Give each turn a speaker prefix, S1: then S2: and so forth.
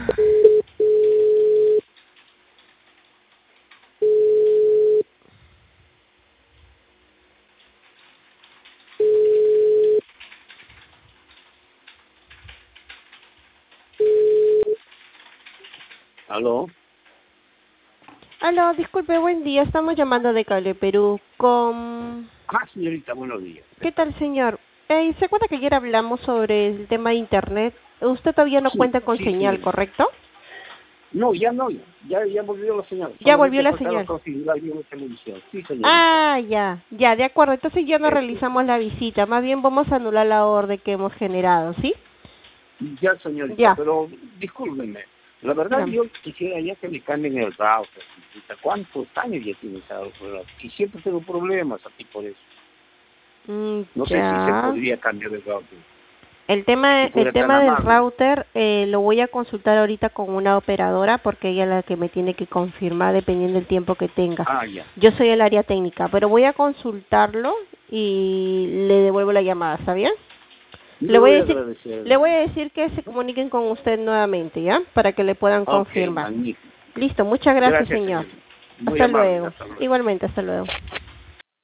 S1: ¿Aló?
S2: Aló, disculpe, buen día. Estamos llamando de Cable Perú con...
S1: Ah, señorita, buenos días.
S2: ¿Qué tal, señor? ¿Se acuerda que ayer hablamos sobre el tema de Internet? Usted todavía no
S1: Sí,
S2: cuenta con
S1: sí,
S2: señal,
S1: señorita.
S2: ¿correcto?
S1: No, ya volvió la señal.
S2: Ya volvió
S1: Solamente
S2: la
S1: faltaba
S2: señal.
S1: configurar bien la televisión. Sí, señorita.
S2: Ah, ya, de acuerdo. Entonces ya no
S1: Eso.
S2: realizamos la visita. Más bien vamos a anular la orden que hemos generado, ¿sí?
S1: Ya, señorita,
S2: Ya,
S1: pero discúlpeme. La verdad,
S2: dígame.
S1: yo quisiera ya que me cambien el router. Señorita. ¿Cuántos años ya tiene ese router? Y siempre tengo problemas aquí por eso. No sé si se
S2: Ya.
S1: podría cambiar el router. Si
S2: El
S1: fuera tan
S2: tema del
S1: amable.
S2: router lo voy a consultar ahorita con una operadora porque ella es la que me tiene que confirmar dependiendo del tiempo que tenga.
S1: Ah, ya.
S2: Yo soy el área técnica, pero voy a consultarlo y le devuelvo la llamada, ¿está bien?
S1: Le
S2: Le voy a
S1: voy a
S2: decir,
S1: agradecer.
S2: le voy a decir que se comuniquen con usted nuevamente, ¿ya? Para que le puedan
S1: Ok,
S2: confirmar.
S1: magnífico.
S2: Listo, muchas gracias,
S1: Gracias,
S2: señor.
S1: señorita. Muy
S2: Hasta
S1: amable.
S2: luego.
S1: Hasta luego.
S2: Igualmente, hasta luego.